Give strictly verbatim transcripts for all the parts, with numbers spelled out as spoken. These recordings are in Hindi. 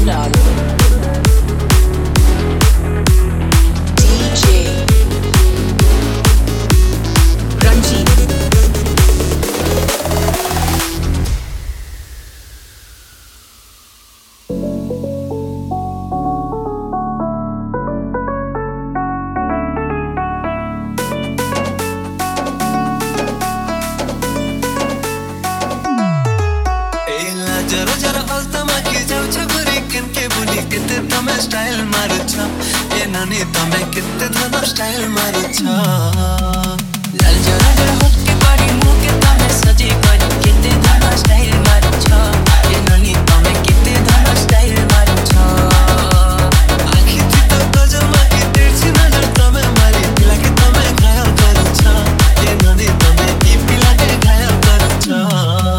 जरा जरा अल्तमा के जाऊ छ बुरी केन के बुनी केते तमे स्टाइल मारु छ ए नानी तमे केते धन स्टाइल मारु छ लाल जरा जरा होट के बड़ी मुंह के तमे सजे करी केते धन स्टाइल मारु छ ए नानी तमे केते धन स्टाइल मारु छ आखी थी तो गजमा के तेर्सी नजर तमे मारी पिला के तमे घायल करू छ ए नानी तमे की पिला के घायल करू छ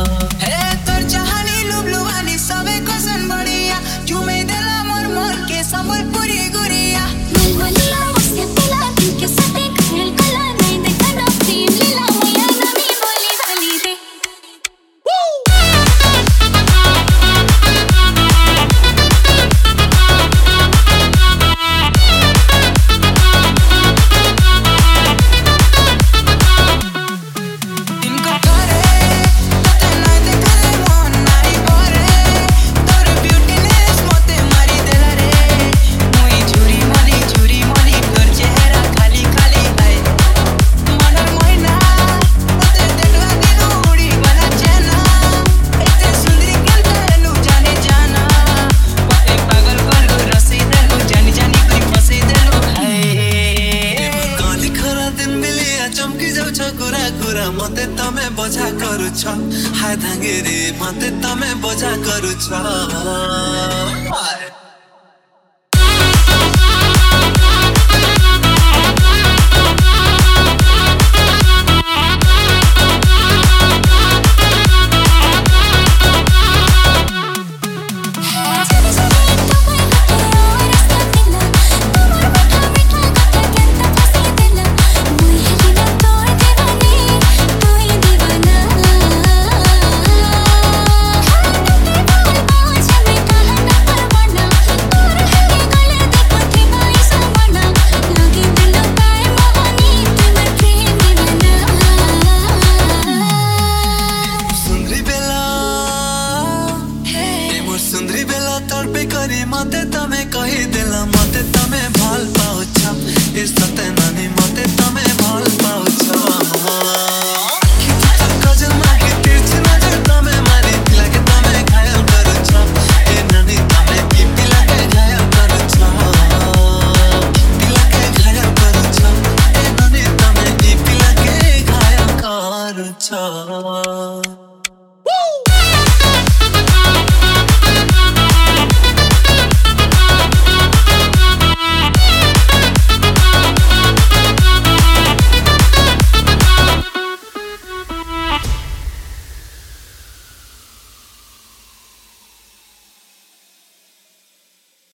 मते तमे बजा करू छ हाय धांगेरे मते तमे बजा करू छ सुंदरी बेला तड़पे करी मते तमे कही देला मते तमे भल पाउ छ ए सते नानी मते तमे भल पाउ छ गजल माके तिरछी नजर तमे मारी पिला के तमे घायल करू छ ए नानी तमे की पिला के घायल करू छ पिला के घायल करू छ ए नानी तमे की पिला के घायल करू छ।